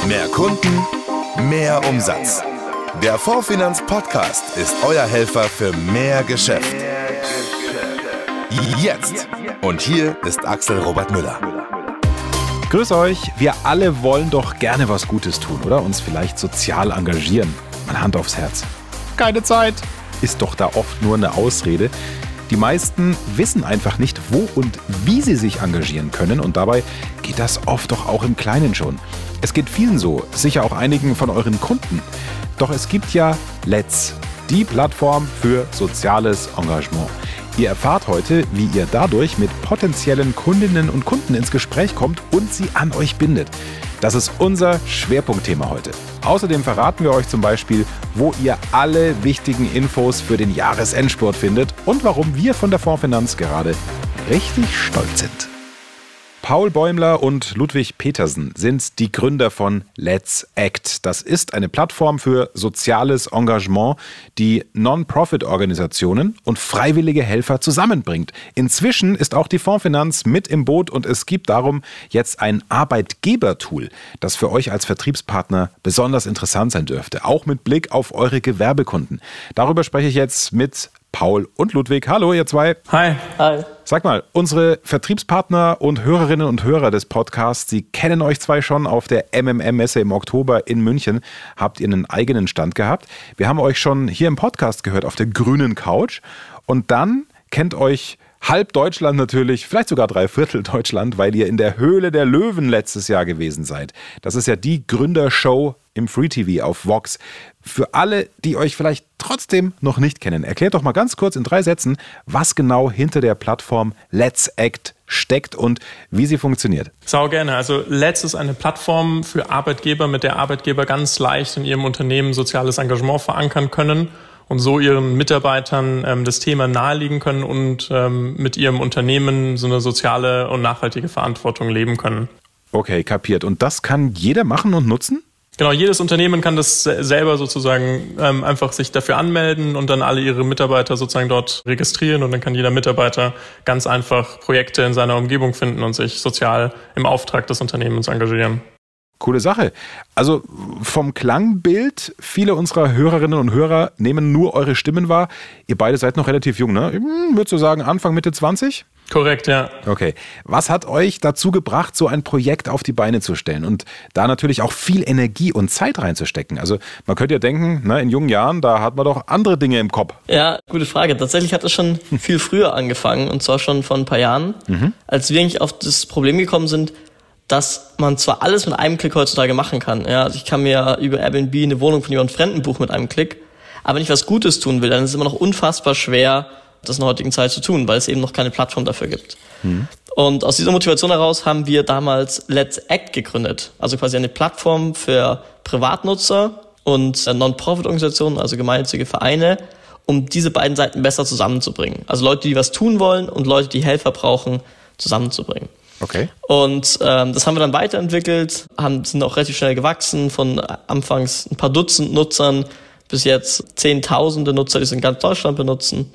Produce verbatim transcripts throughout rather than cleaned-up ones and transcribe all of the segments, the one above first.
Mehr Kunden, mehr Umsatz. Der Fondsfinanz Podcast ist euer Helfer für mehr Geschäft. Jetzt. Und hier ist Axel Robert Müller. Grüß euch, wir alle wollen doch gerne was Gutes tun, oder? Uns vielleicht sozial engagieren. Mal Hand aufs Herz. Keine Zeit. Ist doch da oft nur eine Ausrede. Die meisten wissen einfach nicht, wo und wie sie sich engagieren können und dabei geht das oft doch auch im Kleinen schon. Es geht vielen so, sicher auch einigen von euren Kunden. Doch es gibt ja Let's, die Plattform für soziales Engagement. Ihr erfahrt heute, wie ihr dadurch mit potenziellen Kundinnen und Kunden ins Gespräch kommt und sie an euch bindet. Das ist unser Schwerpunktthema heute. Außerdem verraten wir euch zum Beispiel, wo ihr alle wichtigen Infos für den Jahresendspurt findet und warum wir von der Fondsfinanz gerade richtig stolz sind. Paul Bäumler und Ludwig Petersen sind die Gründer von Let's Act. Das ist eine Plattform für soziales Engagement, die Non-Profit-Organisationen und freiwillige Helfer zusammenbringt. Inzwischen ist auch die Fondsfinanz mit im Boot und es gibt darum jetzt ein Arbeitgebertool, das für euch als Vertriebspartner besonders interessant sein dürfte, auch mit Blick auf eure Gewerbekunden. Darüber spreche ich jetzt mit Paul und Ludwig. Hallo, ihr zwei. Hi. Hi. Sag mal, unsere Vertriebspartner und Hörerinnen und Hörer des Podcasts, Sie kennen euch zwei schon. Auf der M M M-Messe im Oktober in München habt ihr einen eigenen Stand gehabt. Wir haben euch schon hier im Podcast gehört auf der grünen Couch. Und dann kennt euch halb Deutschland natürlich, vielleicht sogar drei Viertel Deutschland, weil ihr in der Höhle der Löwen letztes Jahr gewesen seid. Das ist ja die Gründershow im Free T V auf Vox. Für alle, die euch vielleicht trotzdem noch nicht kennen, erklärt doch mal ganz kurz in drei Sätzen, was genau hinter der Plattform Let's Act steckt und wie sie funktioniert. Sau gerne. Also Let's ist eine Plattform für Arbeitgeber, mit der Arbeitgeber ganz leicht in ihrem Unternehmen soziales Engagement verankern können und so ihren Mitarbeitern ähm, das Thema nahelegen können und ähm, mit ihrem Unternehmen so eine soziale und nachhaltige Verantwortung leben können. Okay, kapiert. Und das kann jeder machen und nutzen? Genau, jedes Unternehmen kann das selber sozusagen ähm, einfach sich dafür anmelden und dann alle ihre Mitarbeiter sozusagen dort registrieren und dann kann jeder Mitarbeiter ganz einfach Projekte in seiner Umgebung finden und sich sozial im Auftrag des Unternehmens engagieren. Coole Sache. Also vom Klangbild, viele unserer Hörerinnen und Hörer nehmen nur eure Stimmen wahr. Ihr beide seid noch relativ jung, ne? Würdest du sagen Anfang, Mitte zwanzig? Korrekt, ja. Okay. Was hat euch dazu gebracht, so ein Projekt auf die Beine zu stellen und da natürlich auch viel Energie und Zeit reinzustecken? Also man könnte ja denken, ne, in jungen Jahren, da hat man doch andere Dinge im Kopf. Ja, gute Frage. Tatsächlich hat es schon viel früher angefangen und zwar schon vor ein paar Jahren, mhm. als wir eigentlich auf das Problem gekommen sind, dass man zwar alles mit einem Klick heutzutage machen kann. Ja, also ich kann mir über Airbnb eine Wohnung von jemandem Fremden buchen mit einem Klick, aber wenn ich was Gutes tun will, dann ist es immer noch unfassbar schwer, das in der heutigen Zeit zu tun, weil es eben noch keine Plattform dafür gibt. Mhm. Und aus dieser Motivation heraus haben wir damals Let's Act gegründet. Also quasi eine Plattform für Privatnutzer und Non-Profit-Organisationen, also gemeinnützige Vereine, um diese beiden Seiten besser zusammenzubringen. Also Leute, die was tun wollen und Leute, die Helfer brauchen, zusammenzubringen. Okay. Und ähm, das haben wir dann weiterentwickelt, haben, sind auch relativ schnell gewachsen, von anfangs ein paar Dutzend Nutzern bis jetzt Zehntausende Nutzer, die es in ganz Deutschland benutzen.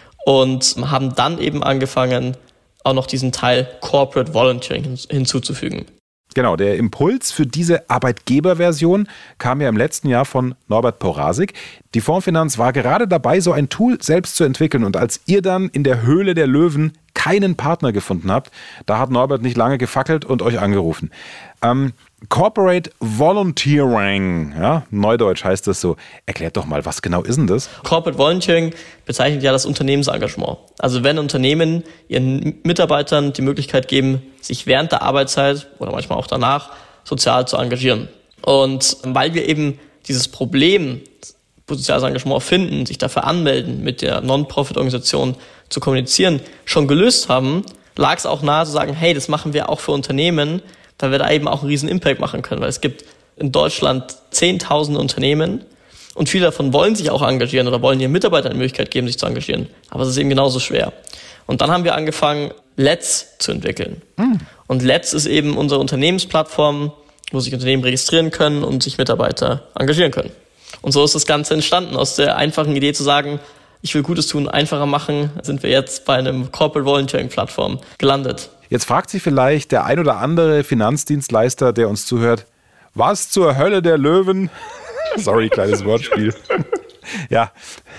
Und haben dann eben angefangen, auch noch diesen Teil Corporate Volunteering hinzuzufügen. Genau, der Impuls für diese Arbeitgeberversion kam ja im letzten Jahr von Norbert Porasik. Die Fondsfinanz war gerade dabei, so ein Tool selbst zu entwickeln. Und als ihr dann in der Höhle der Löwen keinen Partner gefunden habt, da hat Norbert nicht lange gefackelt und euch angerufen. Ähm, Corporate Volunteering, ja, Neudeutsch heißt das so. Erklärt doch mal, was genau ist denn das? Corporate Volunteering bezeichnet ja das Unternehmensengagement. Also wenn Unternehmen ihren Mitarbeitern die Möglichkeit geben, sich während der Arbeitszeit oder manchmal auch danach sozial zu engagieren. Und weil wir eben dieses Problem, soziales Engagement finden, sich dafür anmelden, mit der Non-Profit-Organisation zu kommunizieren, schon gelöst haben, lag es auch nahe zu sagen, hey, das machen wir auch für Unternehmen, weil wir da eben auch einen riesen Impact machen können. Weil es gibt in Deutschland zehntausende Unternehmen und viele davon wollen sich auch engagieren oder wollen ihren Mitarbeitern die Möglichkeit geben, sich zu engagieren. Aber es ist eben genauso schwer. Und dann haben wir angefangen, Let's zu entwickeln. Mhm. Und Let's ist eben unsere Unternehmensplattform, wo sich Unternehmen registrieren können und sich Mitarbeiter engagieren können. Und so ist das Ganze entstanden. Aus der einfachen Idee zu sagen, ich will Gutes tun, einfacher machen, sind wir jetzt bei einem Corporate Volunteering Plattform gelandet. Jetzt fragt sich vielleicht der ein oder andere Finanzdienstleister, der uns zuhört, was zur Hölle der Löwen? Sorry, kleines Wortspiel. Ja,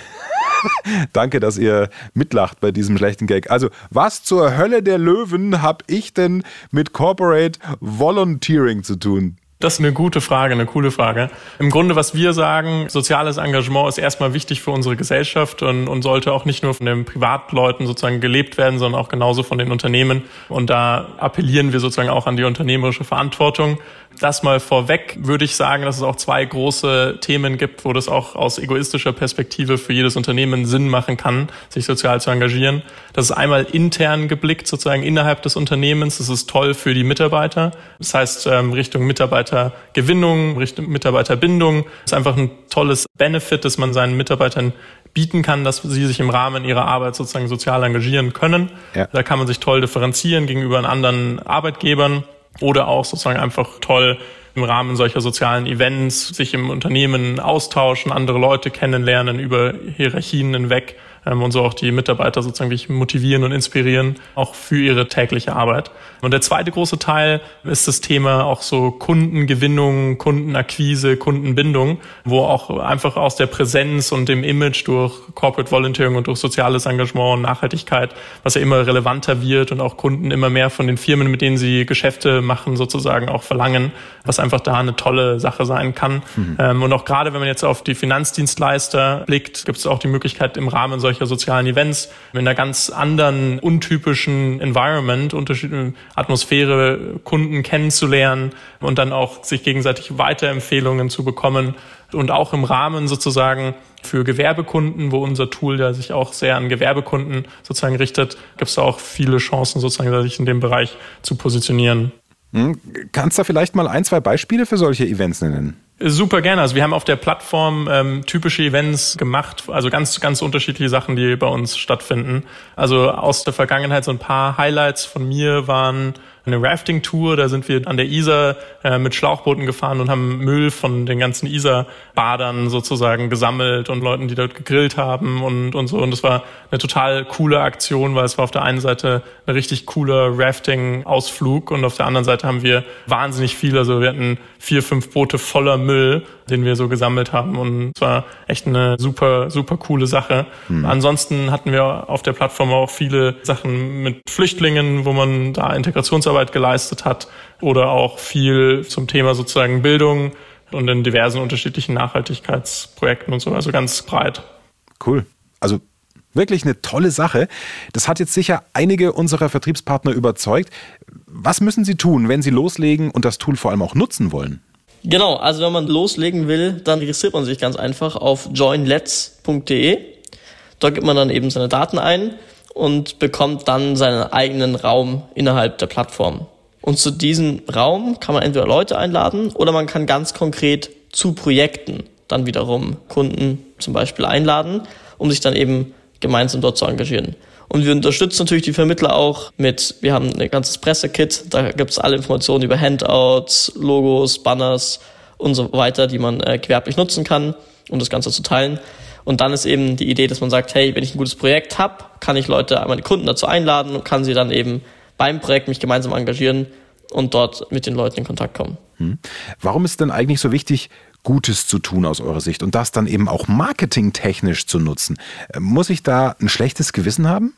danke, dass ihr mitlacht bei diesem schlechten Gag. Also, was zur Hölle der Löwen habe ich denn mit Corporate Volunteering zu tun? Das ist eine gute Frage, eine coole Frage. Im Grunde, was wir sagen, soziales Engagement ist erstmal wichtig für unsere Gesellschaft und, und sollte auch nicht nur von den Privatleuten sozusagen gelebt werden, sondern auch genauso von den Unternehmen. Und da appellieren wir sozusagen auch an die unternehmerische Verantwortung. Das mal vorweg würde ich sagen, dass es auch zwei große Themen gibt, wo das auch aus egoistischer Perspektive für jedes Unternehmen Sinn machen kann, sich sozial zu engagieren. Das ist einmal intern geblickt, sozusagen innerhalb des Unternehmens. Das ist toll für die Mitarbeiter. Das heißt, Richtung Mitarbeitergewinnung, Richtung Mitarbeiterbindung. Das ist einfach ein tolles Benefit, das man seinen Mitarbeitern bieten kann, dass sie sich im Rahmen ihrer Arbeit sozusagen sozial engagieren können. Ja. Da kann man sich toll differenzieren gegenüber anderen Arbeitgebern. Oder auch sozusagen einfach toll im Rahmen solcher sozialen Events sich im Unternehmen austauschen, andere Leute kennenlernen über Hierarchien hinweg ähm, und so auch die Mitarbeiter sozusagen wirklich motivieren und inspirieren, auch für ihre tägliche Arbeit. Und der zweite große Teil ist das Thema auch so Kundengewinnung, Kundenakquise, Kundenbindung, wo auch einfach aus der Präsenz und dem Image durch Corporate Volunteering und durch soziales Engagement und Nachhaltigkeit, was ja immer relevanter wird und auch Kunden immer mehr von den Firmen, mit denen sie Geschäfte machen, sozusagen auch verlangen, was einfach da eine tolle Sache sein kann. Mhm. Ähm, und auch gerade, wenn man jetzt auf die Finanzdienstleister blickt, gibt es auch die Möglichkeit im Rahmen solcher sozialen Events in einer ganz anderen, untypischen Environment, unterschiedliche Atmosphäre, Kunden kennenzulernen und dann auch sich gegenseitig Weiterempfehlungen zu bekommen. Und auch im Rahmen sozusagen für Gewerbekunden, wo unser Tool ja sich auch sehr an Gewerbekunden sozusagen richtet, gibt es da auch viele Chancen, sozusagen sich in dem Bereich zu positionieren. Hm. Kannst du da vielleicht mal ein, zwei Beispiele für solche Events nennen? Super gerne. Also wir haben auf der Plattform ähm, typische Events gemacht, also ganz, ganz unterschiedliche Sachen, die bei uns stattfinden. Also aus der Vergangenheit so ein paar Highlights von mir waren eine Rafting-Tour, da sind wir an der Isar äh, mit Schlauchbooten gefahren und haben Müll von den ganzen Isar-Badern sozusagen gesammelt und Leuten, die dort gegrillt haben und, und so. Und das war eine total coole Aktion, weil es war auf der einen Seite ein richtig cooler Rafting-Ausflug und auf der anderen Seite haben wir wahnsinnig viel, also wir hatten vier, fünf Boote voller Müll, den wir so gesammelt haben und es war echt eine super, super coole Sache. Mhm. Ansonsten hatten wir auf der Plattform auch viele Sachen mit Flüchtlingen, wo man da Integrationsarbeit geleistet hat oder auch viel zum Thema sozusagen Bildung und in diversen unterschiedlichen Nachhaltigkeitsprojekten und so, also ganz breit. Cool. Also wirklich eine tolle Sache. Das hat jetzt sicher einige unserer Vertriebspartner überzeugt. Was müssen sie tun, wenn sie loslegen und das Tool vor allem auch nutzen wollen? Genau, also wenn man loslegen will, dann registriert man sich ganz einfach auf join lets punkt de. Dort gibt man dann eben seine Daten ein und bekommt dann seinen eigenen Raum innerhalb der Plattform. Und zu diesem Raum kann man entweder Leute einladen oder man kann ganz konkret zu Projekten dann wiederum Kunden zum Beispiel einladen, um sich dann eben gemeinsam dort zu engagieren. Und wir unterstützen natürlich die Vermittler auch mit, wir haben ein ganzes Pressekit, da gibt es alle Informationen über Handouts, Logos, Banners und so weiter, die man äh, gewerblich nutzen kann, um das Ganze zu teilen. Und dann ist eben die Idee, dass man sagt, hey, wenn ich ein gutes Projekt habe, kann ich Leute, meine Kunden dazu einladen und kann sie dann eben beim Projekt mich gemeinsam engagieren und dort mit den Leuten in Kontakt kommen. Hm. Warum ist denn eigentlich so wichtig, Gutes zu tun aus eurer Sicht und das dann eben auch marketingtechnisch zu nutzen? Muss ich da ein schlechtes Gewissen haben?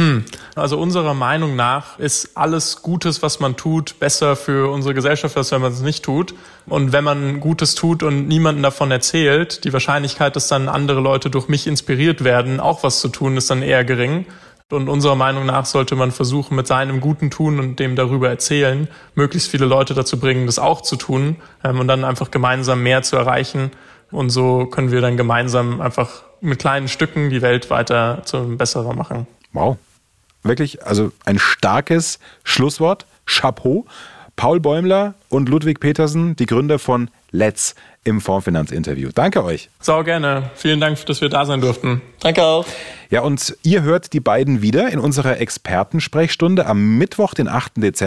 Also unserer Meinung nach ist alles Gutes, was man tut, besser für unsere Gesellschaft, als wenn man es nicht tut. Und wenn man Gutes tut und niemandem davon erzählt, die Wahrscheinlichkeit, dass dann andere Leute durch mich inspiriert werden, auch was zu tun, ist dann eher gering. Und unserer Meinung nach sollte man versuchen, mit seinem guten Tun und dem darüber erzählen, möglichst viele Leute dazu bringen, das auch zu tun ähm, und dann einfach gemeinsam mehr zu erreichen. Und so können wir dann gemeinsam einfach mit kleinen Stücken die Welt weiter zu einem besseren machen. Wow. Wirklich, also ein starkes Schlusswort. Chapeau. Paul Bäumler und Ludwig Petersen, die Gründer von Let's im Fondsfinanz-Interview. Danke euch. Sau gerne. Vielen Dank, dass wir da sein durften. Danke auch. Ja, und ihr hört die beiden wieder in unserer Expertensprechstunde am Mittwoch, den achten Dezember.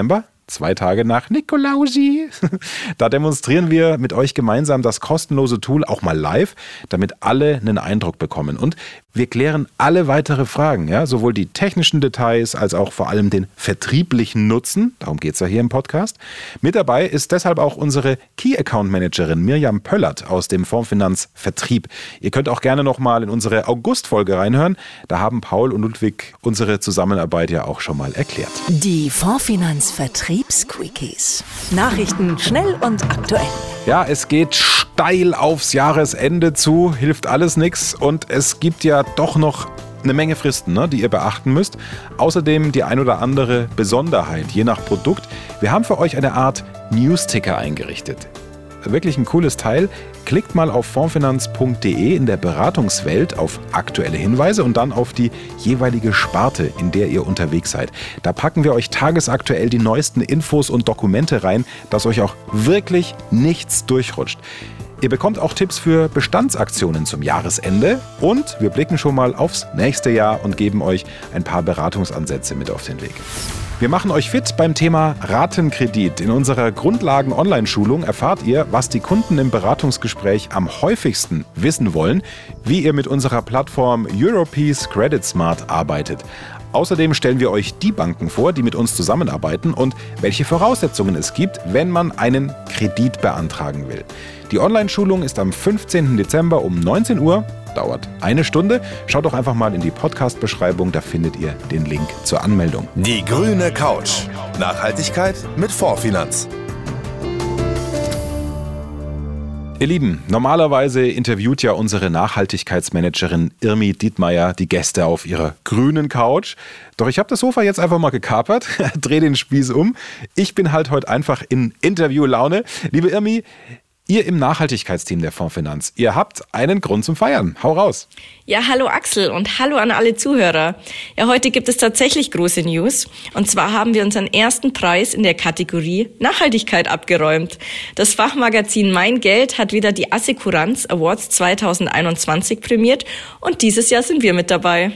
zwei Tage nach Nikolausi. Da demonstrieren wir mit euch gemeinsam das kostenlose Tool auch mal live, damit alle einen Eindruck bekommen. Und wir klären alle weitere Fragen, ja, sowohl die technischen Details als auch vor allem den vertrieblichen Nutzen. Darum geht es ja hier im Podcast. Mit dabei ist deshalb auch unsere Key Account Managerin Mirjam Pöllert aus dem Fondsfinanz Vertrieb. Ihr könnt auch gerne noch mal in unsere August-Folge reinhören. Da haben Paul und Ludwig unsere Zusammenarbeit ja auch schon mal erklärt. Die Fondsfinanz Vertriebs-Quickies. Nachrichten schnell und aktuell. Ja, es geht steil aufs Jahresende zu, hilft alles nichts und es gibt ja doch noch eine Menge Fristen, ne, die ihr beachten müsst. Außerdem die ein oder andere Besonderheit, je nach Produkt. Wir haben für euch eine Art News-Ticker eingerichtet. Wirklich ein cooles Teil. Klickt mal auf fondsfinanz punkt de in der Beratungswelt auf aktuelle Hinweise und dann auf die jeweilige Sparte, in der ihr unterwegs seid. Da packen wir euch tagesaktuell die neuesten Infos und Dokumente rein, dass euch auch wirklich nichts durchrutscht. Ihr bekommt auch Tipps für Bestandsaktionen zum Jahresende und wir blicken schon mal aufs nächste Jahr und geben euch ein paar Beratungsansätze mit auf den Weg. Wir machen euch fit beim Thema Ratenkredit. In unserer Grundlagen-Online-Schulung erfahrt ihr, was die Kunden im Beratungsgespräch am häufigsten wissen wollen, wie ihr mit unserer Plattform Europees Credit Smart arbeitet. Außerdem stellen wir euch die Banken vor, die mit uns zusammenarbeiten und welche Voraussetzungen es gibt, wenn man einen Kredit beantragen will. Die Online-Schulung ist am fünfzehnten Dezember um neunzehn Uhr. Dauert eine Stunde. Schaut doch einfach mal in die Podcast-Beschreibung, da findet ihr den Link zur Anmeldung. Die grüne Couch. Nachhaltigkeit mit Fondsfinanz. Ihr Lieben, normalerweise interviewt ja unsere Nachhaltigkeitsmanagerin Irmi Dietmeier die Gäste auf ihrer grünen Couch. Doch ich habe das Sofa jetzt einfach mal gekapert, dreh den Spieß um. Ich bin halt heute einfach in Interviewlaune. Liebe Irmi, ihr im Nachhaltigkeitsteam der Fondsfinanz, ihr habt einen Grund zum Feiern. Hau raus. Ja, hallo Axel und hallo an alle Zuhörer. Ja, heute gibt es tatsächlich große News. Und zwar haben wir unseren ersten Preis in der Kategorie Nachhaltigkeit abgeräumt. Das Fachmagazin Mein Geld hat wieder die Assekuranz Awards zweitausendeinundzwanzig prämiert und dieses Jahr sind wir mit dabei.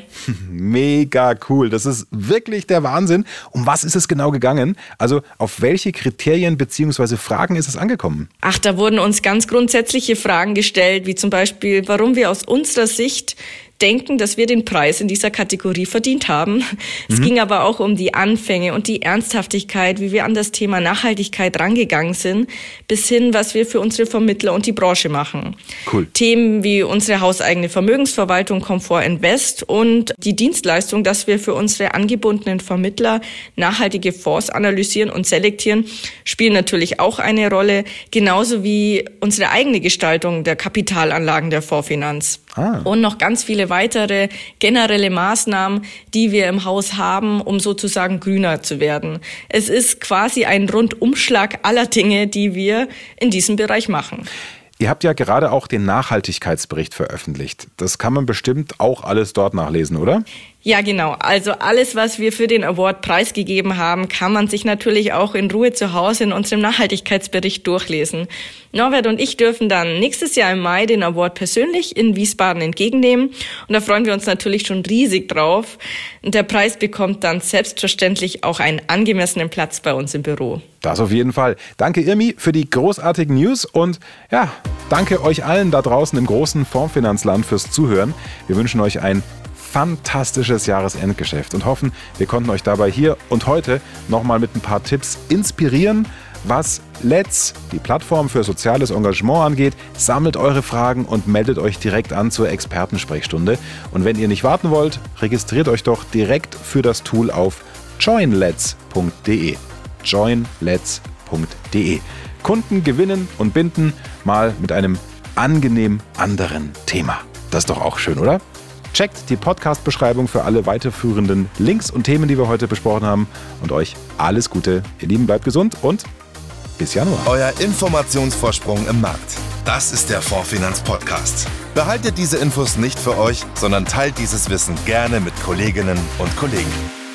Mega cool. Das ist wirklich der Wahnsinn. Um was ist es genau gegangen? Also auf welche Kriterien bzw. Fragen ist es angekommen? Ach, da wurden uns ganz grundsätzliche Fragen gestellt, wie zum Beispiel, warum wir aus unserer Sicht denken, dass wir den Preis in dieser Kategorie verdient haben. Es mhm. ging aber auch um die Anfänge und die Ernsthaftigkeit, wie wir an das Thema Nachhaltigkeit rangegangen sind, bis hin, was wir für unsere Vermittler und die Branche machen. Cool. Themen wie unsere hauseigene Vermögensverwaltung Comfort Invest und die Dienstleistung, dass wir für unsere angebundenen Vermittler nachhaltige Fonds analysieren und selektieren, spielen natürlich auch eine Rolle, genauso wie unsere eigene Gestaltung der Kapitalanlagen der Fondsfinanz. Ah. Und noch ganz viele weitere generelle Maßnahmen, die wir im Haus haben, um sozusagen grüner zu werden. Es ist quasi ein Rundumschlag aller Dinge, die wir in diesem Bereich machen. Ihr habt ja gerade auch den Nachhaltigkeitsbericht veröffentlicht. Das kann man bestimmt auch alles dort nachlesen, oder? Ja, genau. Also alles, was wir für den Award preisgegeben haben, kann man sich natürlich auch in Ruhe zu Hause in unserem Nachhaltigkeitsbericht durchlesen. Norbert und ich dürfen dann nächstes Jahr im Mai den Award persönlich in Wiesbaden entgegennehmen. Und da freuen wir uns natürlich schon riesig drauf. Und der Preis bekommt dann selbstverständlich auch einen angemessenen Platz bei uns im Büro. Das auf jeden Fall. Danke Irmi für die großartigen News und ja, danke euch allen da draußen im großen Fondsfinanzland fürs Zuhören. Wir wünschen euch ein fantastisches Jahresendgeschäft und hoffen, wir konnten euch dabei hier und heute nochmal mit ein paar Tipps inspirieren, was Let's, die Plattform für soziales Engagement angeht. Sammelt eure Fragen und meldet euch direkt an zur Expertensprechstunde. Und wenn ihr nicht warten wollt, registriert euch doch direkt für das Tool auf join lets punkt de. join lets punkt de. Kunden gewinnen und binden, mal mit einem angenehm anderen Thema. Das ist doch auch schön, oder? Checkt die Podcast-Beschreibung für alle weiterführenden Links und Themen, die wir heute besprochen haben. Und euch alles Gute. Ihr Lieben, bleibt gesund und bis Januar. Euer Informationsvorsprung im Markt. Das ist der Fondsfinanz-Podcast. Behaltet diese Infos nicht für euch, sondern teilt dieses Wissen gerne mit Kolleginnen und Kollegen.